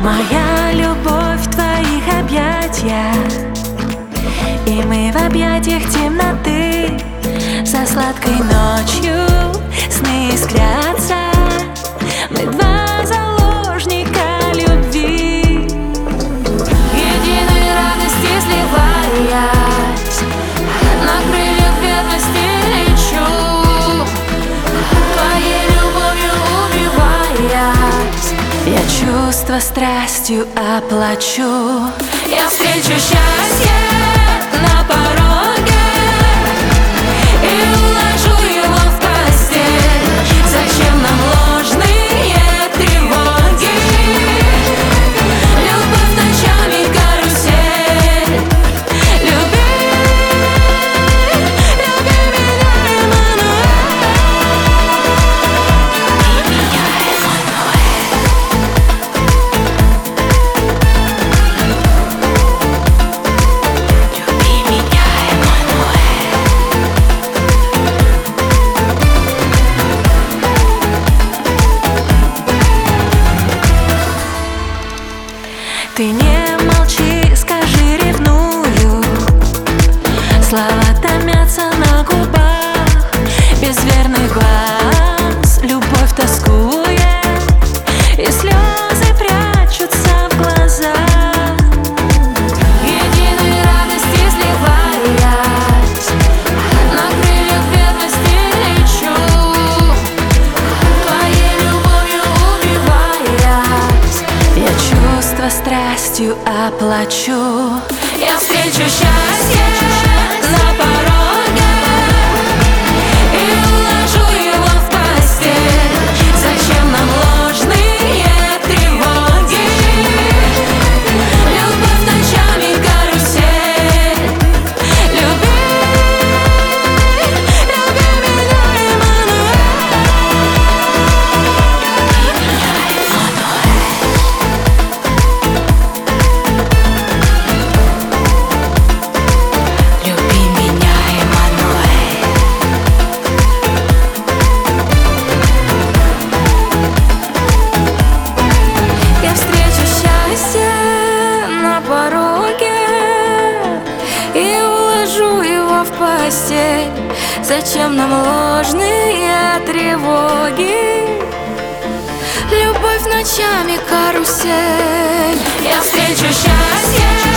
Моя любовь в твоих объятиях, и мы в объятиях темноты. За сладкой ночью сны искрятся, мы два заложника любви. Единой радости сливаясь, на крыльях верности лечу, твоей любовью убиваясь, я чувства страстью оплачу. Я встречу счастье на пороге и уложу его в постель. Зачем нам ложные тревоги? Любовь ночами карусель. Люби, люби меня, Эммануэль. Люби меня, ты не молчи, скажи, ревную. Слова томятся на губах, без верных глаз любовь тоскует, и слезы прячутся в глазах. Единой радости сливаясь, на крыльях верности лечу, твоей любовью убиваясь, я чувства страстью оплачу. Я встречу счастье на пороге и уложу его в постель. Зачем нам ложные тревоги? Любовь ночами карусель. Люби, люби меня, Эммануэль. Люби меня, Эммануэль. Я встречу счастье на пороге и уложу его в постель. Зачем нам ложные тревоги? Любовь ночами карусель. Я встречу счастье